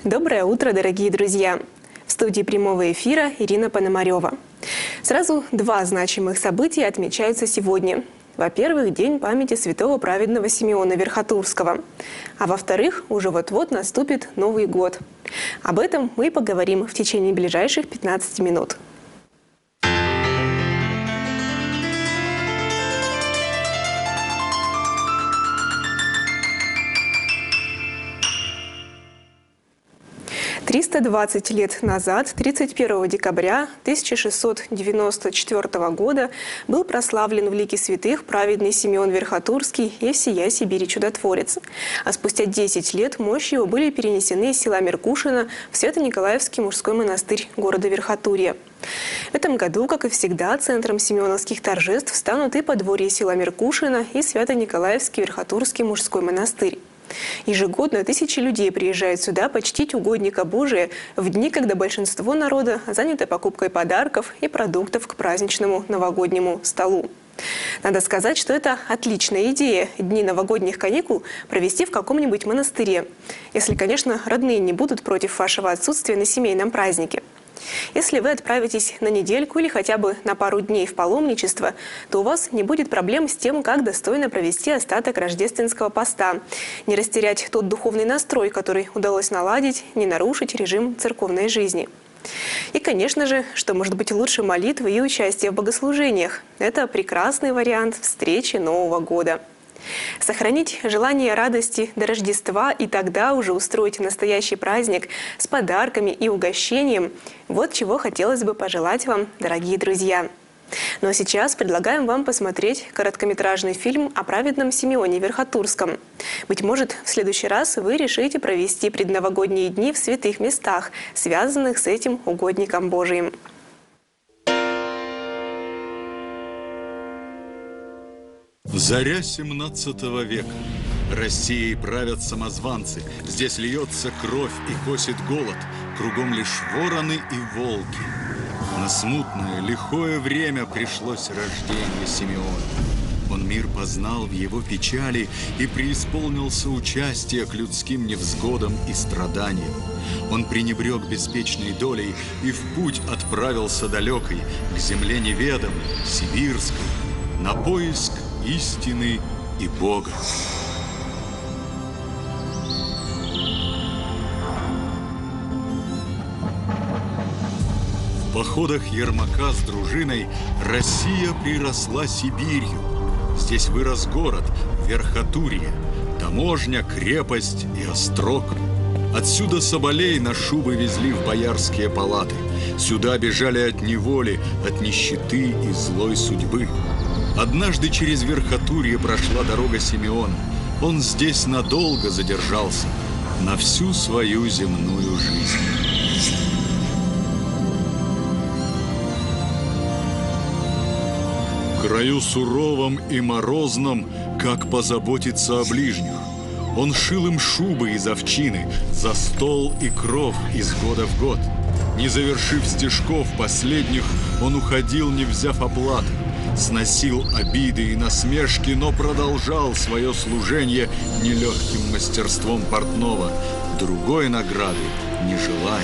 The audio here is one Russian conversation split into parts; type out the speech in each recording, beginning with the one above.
Доброе утро, дорогие друзья! В студии прямого эфира Ирина Пономарева. Сразу два значимых события отмечаются сегодня. Во-первых, День памяти святого праведного Симеона Верхотурского. А во-вторых, уже вот-вот наступит Новый год. Об этом мы поговорим в течение ближайших 15 минут. «320 лет назад, 31 декабря 1694 года, был прославлен в лике святых праведный Симеон Верхотурский и всея Сибири чудотворец. А спустя 10 лет мощи его были перенесены из села Меркушино в Свято-Николаевский мужской монастырь города Верхотурья. В этом году, как и всегда, центром симеоновских торжеств станут и подворье села Меркушино, и Свято-Николаевский Верхотурский мужской монастырь. Ежегодно тысячи людей приезжают сюда почтить угодника Божия в дни, когда большинство народа занято покупкой подарков и продуктов к праздничному новогоднему столу. Надо сказать, что это отличная идея – дни новогодних каникул провести в каком-нибудь монастыре. Если, конечно, родные не будут против вашего отсутствия на семейном празднике. Если вы отправитесь на недельку или хотя бы на пару дней в паломничество, то у вас не будет проблем с тем, как достойно провести остаток рождественского поста, не растерять тот духовный настрой, который удалось наладить, не нарушить режим церковной жизни. И, конечно же, что может быть лучше молитвы и участия в богослужениях. Это прекрасный вариант встречи Нового года. Сохранить желание радости до Рождества и тогда уже устроить настоящий праздник с подарками и угощением – вот чего хотелось бы пожелать вам, дорогие друзья. Ну а сейчас предлагаем вам посмотреть короткометражный фильм о праведном Симеоне Верхотурском. Быть может, в следующий раз вы решите провести предновогодние дни в святых местах, связанных с этим угодником Божиим. Заря 17 века. Россией правят самозванцы. Здесь льется кровь и косит голод. Кругом лишь вороны и волки. На смутное, лихое время пришлось рождение Симеона. Он мир познал в его печали и преисполнился участия к людским невзгодам и страданиям. Он пренебрег беспечной долей и в путь отправился далекой, к земле неведомой, сибирской, на поиск истины и Бога. В походах Ермака с дружиной Россия приросла Сибирью. Здесь вырос город Верхотурье, таможня, крепость и острог. Отсюда соболей на шубы везли в боярские палаты. Сюда бежали от неволи, от нищеты и злой судьбы. Однажды через Верхотурье прошла дорога Симеона. Он здесь надолго задержался, на всю свою земную жизнь. В краю суровом и морозном, как позаботиться о ближних. Он шил им шубы из овчины, за стол и кров из года в год. Не завершив стежков последних, он уходил, не взяв оплаты. Сносил обиды и насмешки, но продолжал свое служение нелегким мастерством портного, другой награды не желая.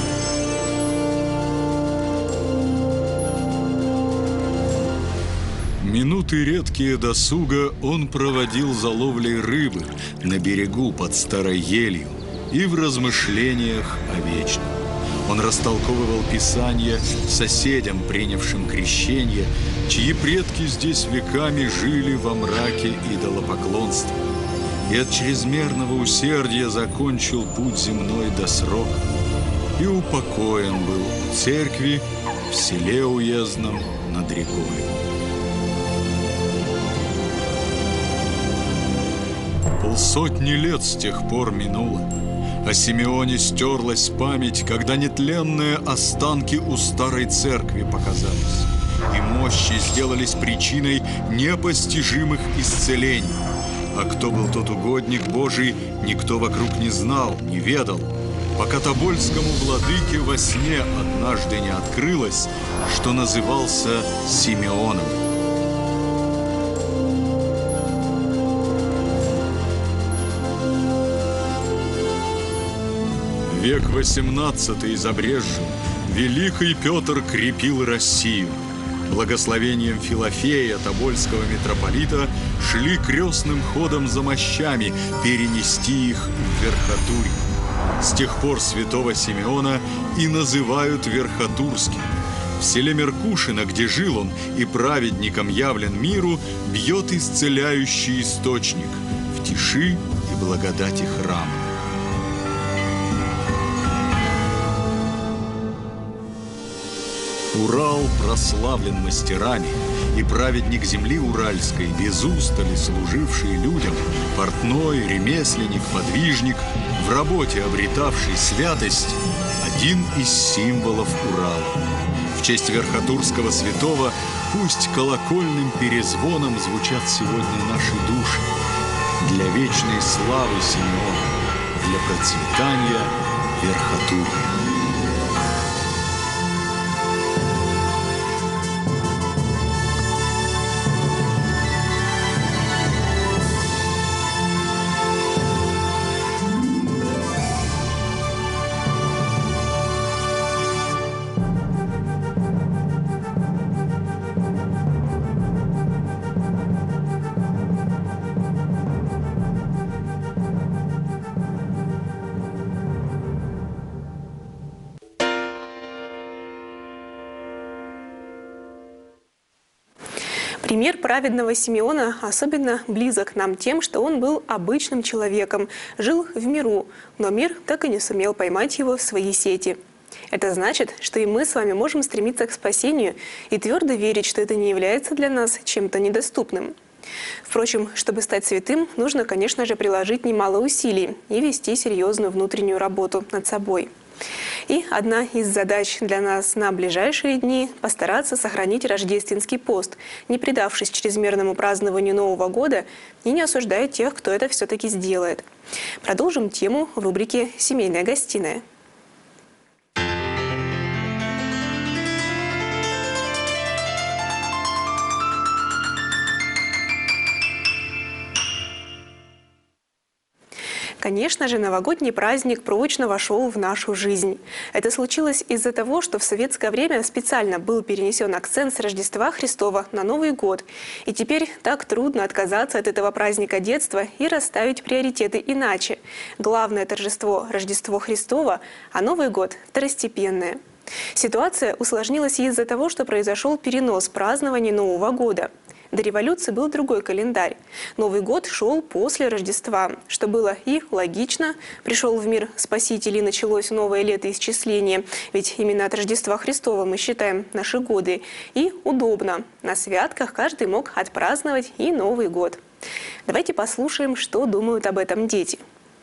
Минуты редкие досуга он проводил за ловлей рыбы на берегу под старой елью и в размышлениях о вечном. Он растолковывал Писание соседям, принявшим крещение, чьи предки здесь веками жили во мраке идолопоклонства. И от чрезмерного усердия закончил путь земной до срока. И упокоен был в церкви в селе уездном над рекой. Полсотни лет с тех пор минуло. О Симеоне стерлась память, когда нетленные останки у старой церкви показались, и мощи сделались причиной непостижимых исцелений. А кто был тот угодник Божий, никто вокруг не знал, не ведал, пока тобольскому владыке во сне однажды не открылось, что назывался Симеоном. Век 18 забрезжил, великий Петр крепил Россию. Благословением Филофея, тобольского митрополита, шли крестным ходом за мощами перенести их в Верхотурье. С тех пор святого Симеона и называют Верхотурским. В селе Меркушино, где жил он и праведником явлен миру, бьет исцеляющий источник в тиши и благодати храма. Урал прославлен мастерами, и праведник земли уральской, без устали служивший людям, портной, ремесленник, подвижник, в работе обретавший святость, один из символов Урала. В честь Верхотурского святого пусть колокольным перезвоном звучат сегодня наши души. Для вечной славы Симеона, для процветания Верхотурья. Пример праведного Симеона особенно близок нам тем, что он был обычным человеком, жил в миру, но мир так и не сумел поймать его в свои сети. Это значит, что и мы с вами можем стремиться к спасению и твердо верить, что это не является для нас чем-то недоступным. Впрочем, чтобы стать святым, нужно, конечно же, приложить немало усилий и вести серьезную внутреннюю работу над собой. И одна из задач для нас на ближайшие дни – постараться сохранить рождественский пост, не предавшись чрезмерному празднованию Нового года и не осуждая тех, кто это все-таки сделает. Продолжим тему в рубрике «Семейная гостиная». Конечно же, новогодний праздник прочно вошел в нашу жизнь. Это случилось из-за того, что в советское время специально был перенесен акцент с Рождества Христова на Новый год. И теперь так трудно отказаться от этого праздника детства и расставить приоритеты иначе. Главное торжество – Рождество Христово, а Новый год – второстепенное. Ситуация усложнилась из-за того, что произошел перенос празднования Нового года. До революции был другой календарь. Новый год шел после Рождества, что было и логично. Пришел в мир Спаситель и началось новое летоисчисление, ведь именно от Рождества Христова мы считаем наши годы. И удобно. На святках каждый мог отпраздновать и Новый год. Давайте послушаем, что думают об этом дети.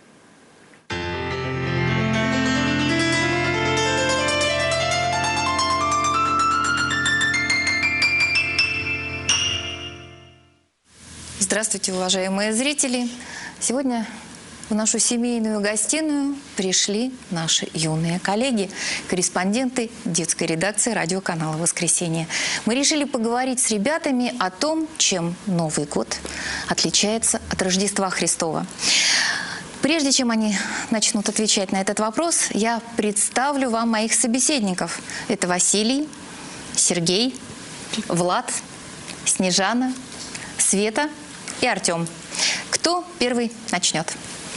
Здравствуйте, уважаемые зрители! Сегодня в нашу семейную гостиную пришли наши юные коллеги, корреспонденты детской редакции радиоканала «Воскресенье». Мы решили поговорить с ребятами о том, чем Новый год отличается от Рождества Христова. Прежде чем они начнут отвечать на этот вопрос, я представлю вам моих собеседников. Это Василий, Сергей, Влад, Снежана, Света и Артем. Кто первый начнет?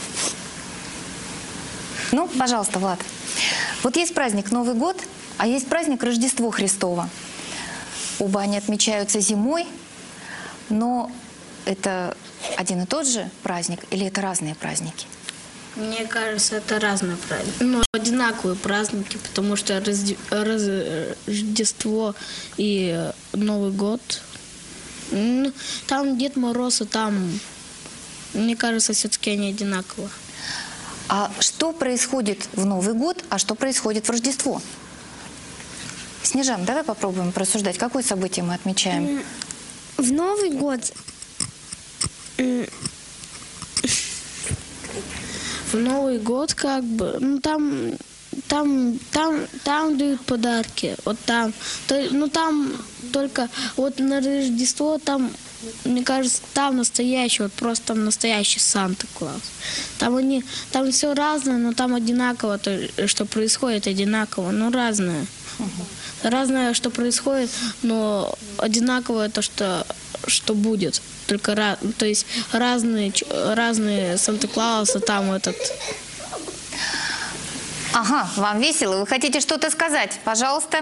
Ну, пожалуйста, Влад. Вот есть праздник Новый год, а есть праздник Рождество Христово. Оба они отмечаются зимой, но это один и тот же праздник или это разные праздники? Мне кажется, это разные праздники. Но одинаковые праздники, потому что Рождество и Новый год. Там Дед Мороз, и там, мне кажется, все-таки они одинаковые. А что происходит в Новый год, а что происходит в Рождество? Снежан, давай попробуем просуждать, какое событие мы отмечаем? В Новый год В Новый год как бы, ну там дают подарки, вот там. Там только вот на Рождество там мне кажется, там настоящий, вот просто там настоящий Санта-Клаус. Там все разное, но там одинаково, то, что происходит, одинаково, но разное. Разное, что происходит, но одинаковое то, что будет. Только то есть разные Санта-Клаусы, там этот. Ага, вам весело. Вы хотите что-то сказать? Пожалуйста.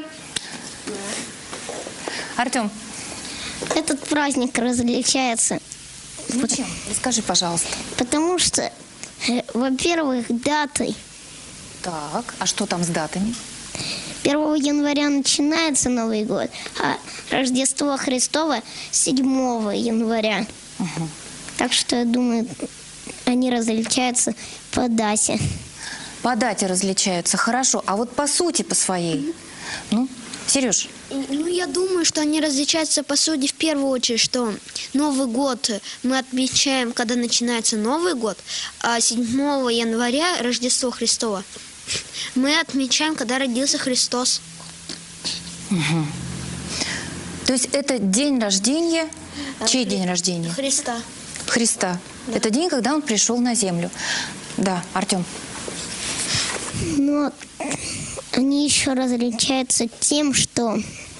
Артем. Этот праздник различается, Ну чем? Расскажи, пожалуйста. потому что, во-первых, датой. Так, а что там с датами? 1 января начинается Новый год, а Рождество Христово 7 января. Так что, я думаю, они различаются по дате. По дате различаются, хорошо. А вот по сути, по своей? Ну, Сереж. Ну, я думаю, что они различаются по сути в первую очередь, что Новый год мы отмечаем, когда начинается Новый год, а 7 января Рождество Христово мы отмечаем, когда родился Христос. То есть это день рождения. Чей день рождения? Христа. Христа. Это день, когда он пришел на землю. Да, Артем. Но они еще различаются тем, что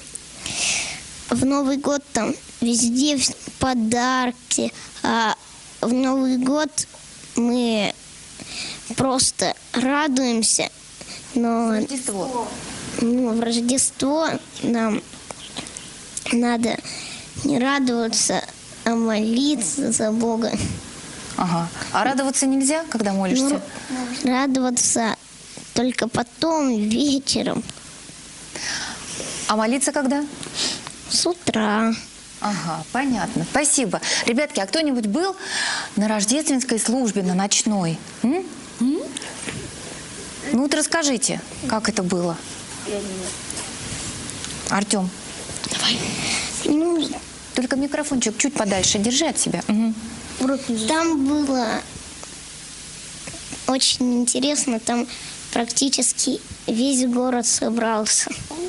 в Новый год там везде подарки, а в Новый год мы просто радуемся, но Рождество. в Рождество нам надо не радоваться, а молиться за Бога. Ага. А радоваться нельзя, когда молишься? Радоваться только потом, вечером, А молиться когда? с утра. Ага, понятно. Спасибо. Ребятки, а кто-нибудь был на рождественской службе, на ночной? Ну вот расскажите, как это было. Артем. Ну, Только микрофончик чуть подальше держи от себя. там было очень интересно, там практически весь город собрался.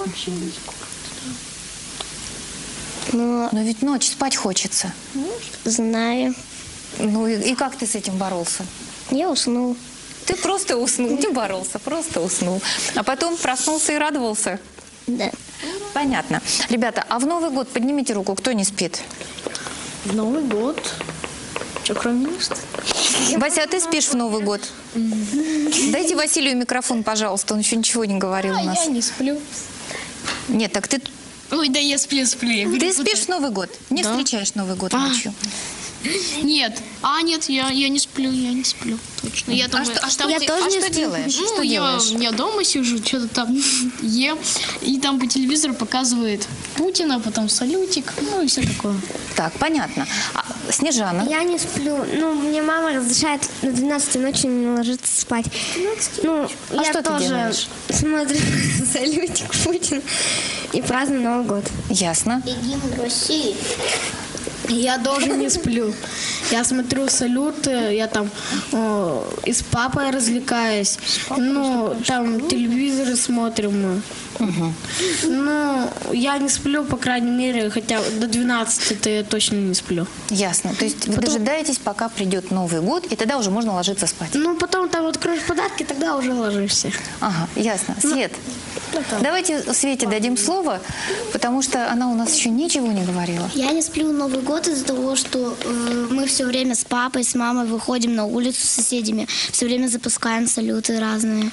Но Но ведь ночь, спать хочется. знаю, Ну и как ты с этим боролся? я уснул. Ты просто уснул, не боролся, просто уснул. А потом проснулся и радовался. Да. Понятно. Ребята, а в Новый год поднимите руку, кто не спит? Новый год. Что, кроме нас? Вася, а ты спишь в Новый год? Дайте Василию микрофон, пожалуйста, он еще ничего не говорил у нас. Я не сплю. Нет, так ты Ой, да я сплю. Ты спишь в Новый год? Не встречаешь Новый год ночью? Нет. Нет, я не сплю, точно. Я там, что делаешь? Что делаешь? Я дома сижу, что-то там ем, и там по телевизору показывает Путина, потом салютик, ну и все такое. Так, понятно. А, Снежана? Я не сплю. Ну, мне мама разрешает на 12 ночи не ложиться спать. Ну, А я что ты тоже делаешь? смотрю салютик Путина и праздную Новый год. Ясно. И гимн России. Я тоже не сплю. Я смотрю салют, я там и с папой развлекаюсь. Ну, там телевизоры смотрим. Ну, я не сплю, по крайней мере, хотя до 12-то я точно не сплю. Ясно. То есть вы дожидаетесь, пока придет Новый год, и тогда уже можно ложиться спать. Ну, потом там откроешь подарки, тогда уже ложишься. Ага, ясно. Свет, давайте Свете дадим слово, потому что она у нас еще ничего не говорила. Я не сплю Новый год из-за того, что мы все время с папой, с мамой выходим на улицу с соседями, все время запускаем салюты разные.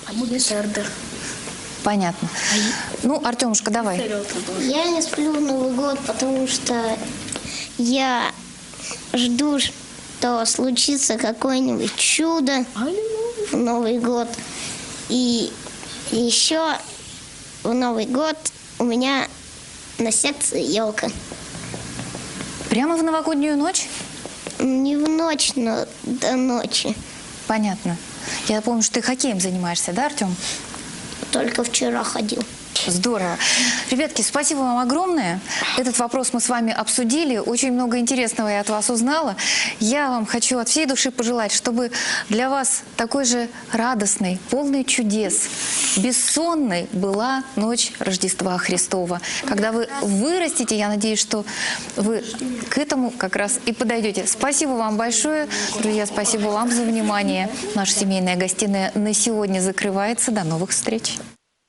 Понятно. Ну, Артемушка, давай. Я не сплю Новый год, потому что я жду, что случится какое-нибудь чудо в Новый год. И еще в Новый год у меня на секции елка. Прямо в новогоднюю ночь? Не в ночь, но до ночи. Понятно. Я помню, что ты хоккеем занимаешься, да, Артем? Только вчера ходил. Здорово. Ребятки, спасибо вам огромное. Этот вопрос мы с вами обсудили. Очень много интересного я от вас узнала. Я вам хочу от всей души пожелать, чтобы для вас такой же радостной, полной чудес, бессонной была ночь Рождества Христова. Когда вы вырастете, я надеюсь, что вы к этому как раз и подойдете. Спасибо вам большое. Друзья, спасибо вам за внимание. Наша семейная гостиная на сегодня закрывается. До новых встреч.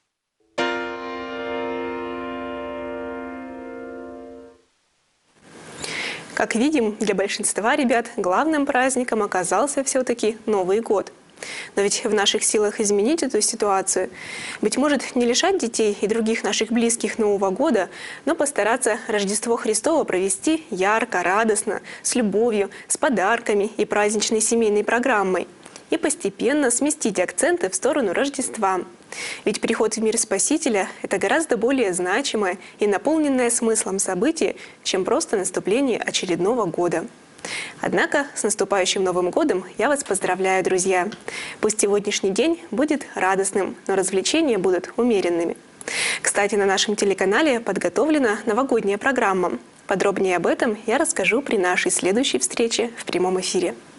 Как видим, для большинства ребят главным праздником оказался все-таки Новый год. Но ведь в наших силах изменить эту ситуацию. Быть может, не лишать детей и других наших близких Нового года, но постараться Рождество Христово провести ярко, радостно, с любовью, с подарками и праздничной семейной программой. И постепенно сместить акценты в сторону Рождества. Ведь приход в мир Спасителя – это гораздо более значимое и наполненное смыслом событие, чем просто наступление очередного года. Однако с наступающим Новым годом я вас поздравляю, друзья. Пусть сегодняшний день будет радостным, но развлечения будут умеренными. Кстати, на нашем телеканале подготовлена новогодняя программа. Подробнее об этом я расскажу при нашей следующей встрече в прямом эфире.